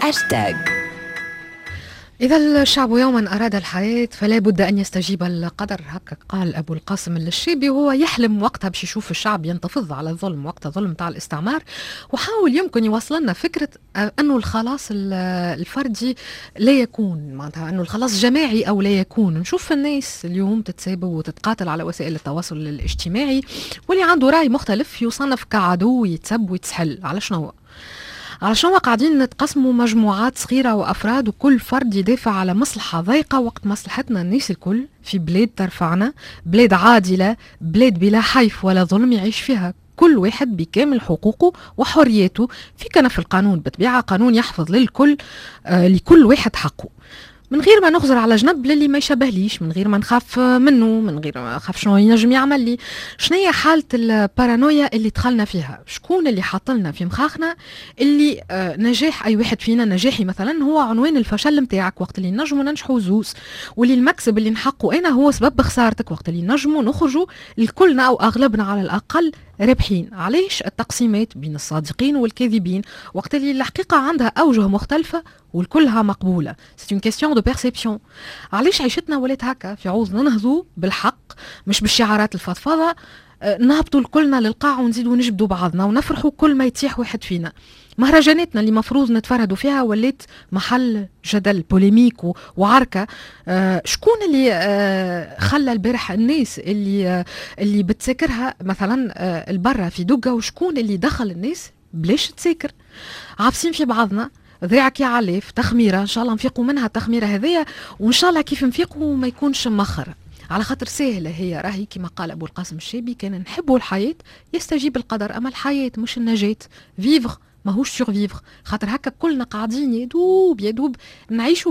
هاشتاغ. إذا الشعب يوما أراد الحياة فلا بد أن يستجيب القدر، هكا قال أبو القاسم الشيبي. وهو يحلم وقتها باش يشوف الشعب ينتفض على الظلم وقت الظلم تاع الاستعمار، وحاول يمكن يوصل لنا فكرة أنه الخلاص الفردي لا يكون، معناتها أنه الخلاص جماعي أو لا يكون. نشوف الناس اليوم تتسابق وتتقاتل على وسائل التواصل الاجتماعي، واللي عنده رأي مختلف يصنف كعدو ويتسب ويتسحل. على شنو؟ علشان قاعدين نتقسموا مجموعات صغيرة وأفراد، وكل فرد يدافع على مصلحة ضيقة، وقت مصلحتنا الناس الكل في بلاد ترفعنا، بلاد عادلة، بلاد بلا حيف ولا ظلم يعيش فيها كل واحد بكامل حقوقه وحرياته في كنف القانون. بطبيعة قانون يحفظ للكل، لكل واحد حقه، من غير ما نخزر على جنب للي ما يشبهليش، من غير ما نخاف منه، من غير ما نخاف شنو ينجم يعمل لي. شنية حالة البارانويا اللي دخلنا فيها؟ شكون اللي حاطلنا في مخاخنا اللي نجاح أي واحد فينا، نجاحي مثلا هو عنوان الفشل متاعك وقت اللي نجموا ننجحوا زوز، واللي المكسب اللي نحقه أنا هو سبب خسارتك وقت اللي نجموا نخرجوا الكلنا أو أغلبنا على الأقل رابحين. علاش التقسيمات بين الصادقين والكاذبين وقت اللي الحقيقة عندها أوجه مختلفة والكلها مقبولة؟ سي اون كيستيون دو بيرسيبسيون. علاش عيشتنا ولات هكا؟ في عوض ننهضوا بالحق مش بالشعارات الفضفاضة، نهبطوا الكلنا للقاع ونزيدوا نجبدوا بعضنا ونفرحوا كل ما يتيح واحد فينا. مهرجاناتنا اللي مفروض نتفردوا فيها ولات محل جدل بوليميك وعركة. شكون اللي خلى البارح الناس اللي بتساكرها مثلا البرة في دقة، وشكون اللي دخل الناس بلاش تساكر؟ عابسين في بعضنا، ذراعك يا علاف، تخميرة ان شاء الله نفيقوا منها التخميرة هذية، وان شاء الله كيف نفيقوا ما يكونش مخر، على خاطر سهلة هي. راهي كما قال أبو القاسم الشيبي، كان نحبوا الحياة يستجيب القدر، أما الحياة مش النجاة. فيفغ ماهوش سورفيفغ، خاطر هكا كلنا قاعدين يدوب نعيشوا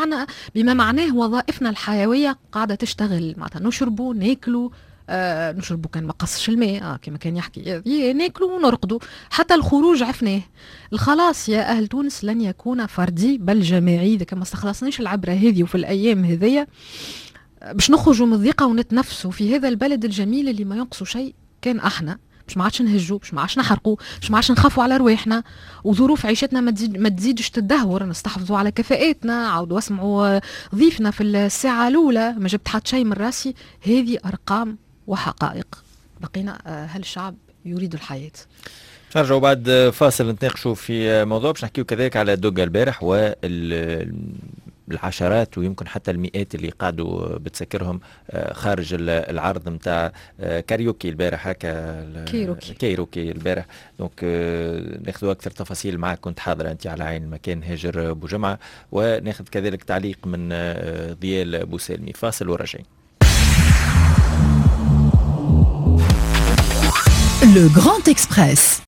بما معناه وظائفنا الحيوية قاعدة تشتغل، معناتها نشربوا ناكلوا، نشربوا كان ما قصش الماء كما كان يحكي، ناكلوا ونرقدوا، حتى الخروج عفناه. الخلاص يا أهل تونس لن يكون فردي بل جماعي. إذا كما استخلصناش العبرة هذه وفي الأيام هذية باش نخرجوا من الضيقة ونتنفسوا في هذا البلد الجميل اللي ما ينقصوا شيء، كان احنا باش ما عادش نهجوا، باش ما عادش نحرقوا، باش ما عادش نخافوا على رواحنا، وظروف عيشتنا ما تزيدش تدهور، نستحفظوا على كفاءاتنا. عاودوا اسمعوا ضيفنا في الساعة الأولى، ما جبت حتى شيء من راسي. هذه أرقام وحقائق. بقينا هل الشعب يريد الحياة؟ نرجعوا بعد فاصل نتناقشوا في موضوع باش نحكيو كذلك على دوغا البارح والعشرات ويمكن حتى المئات اللي قاعدوا بتسكرهم خارج العرض نتاع كاريوكي البارح، هكا كايروكي البارح. دونك ناخذوا اكثر تفاصيل معك، كنت حاضر انت على عين مكان هاجر بوجمعة، وناخذ كذلك تعليق من ضيال بوسالمي. فاصل وراجعين. Le Grand Express.